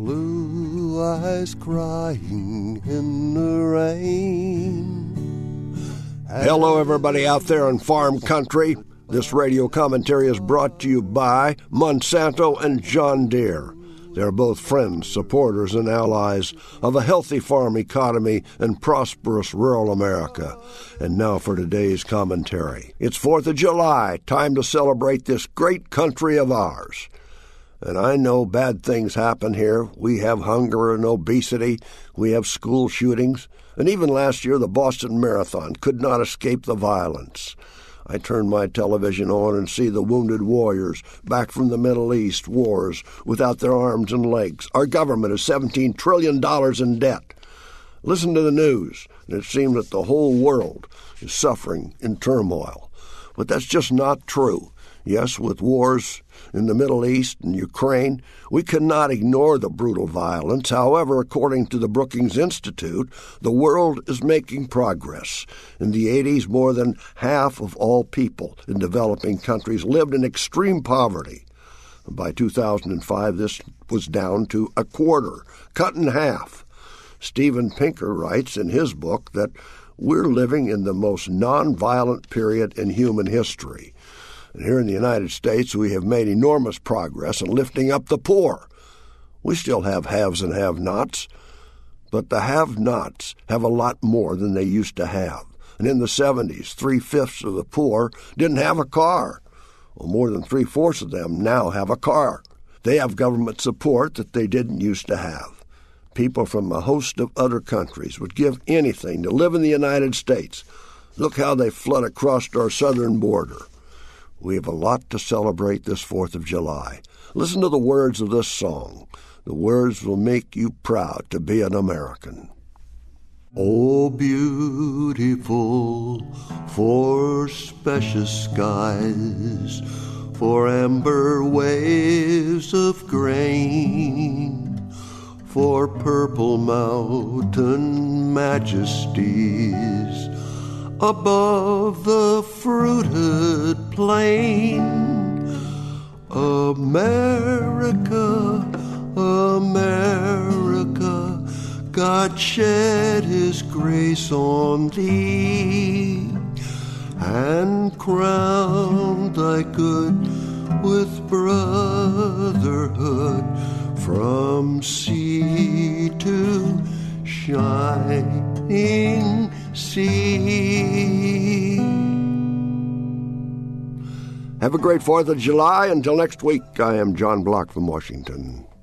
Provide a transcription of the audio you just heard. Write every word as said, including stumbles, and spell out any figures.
Blue eyes crying in the rain. Hello, everybody out there in farm country. This radio commentary is brought to you by Monsanto and John Deere. They're both friends, supporters, and allies of a healthy farm economy and prosperous rural America. And now for today's commentary. It's fourth of July, time to celebrate this great country of ours. And I know bad things happen here. We have hunger and obesity. We have school shootings. And even last year, the Boston Marathon could not escape the violence. I turn my television on and see the wounded warriors back from the Middle East wars without their arms and legs. Our government is seventeen trillion dollars in debt. Listen to the news, and it seems that the whole world is suffering in turmoil. But that's just not true. Yes, with wars in the Middle East and Ukraine, we cannot ignore the brutal violence. However, according to the Brookings Institute, the world is making progress. In the eighties, more than half of all people in developing countries lived in extreme poverty. By two thousand five, this was down to a quarter, cut in half. Steven Pinker writes in his book that we're living in the most nonviolent period in human history. And here in the United States, we have made enormous progress in lifting up the poor. We still have haves and have-nots, but the have-nots have a lot more than they used to have. And in the seventies, three-fifths of the poor didn't have a car. Well, more than three-fourths of them now have a car. They have government support that they didn't used to have. People from a host of other countries would give anything to live in the United States. Look how they flood across our southern border. We have a lot to celebrate this fourth of July. Listen to the words of this song. The words will make you proud to be an American. Oh, beautiful for spacious skies, for amber waves of grain, for purple mountain majesties above the fruited plain. America, America, God shed his grace on thee, and crowned thy good with brotherhood from sea to shining sea. Have a great fourth of July. Until next week, I am John Block from Washington.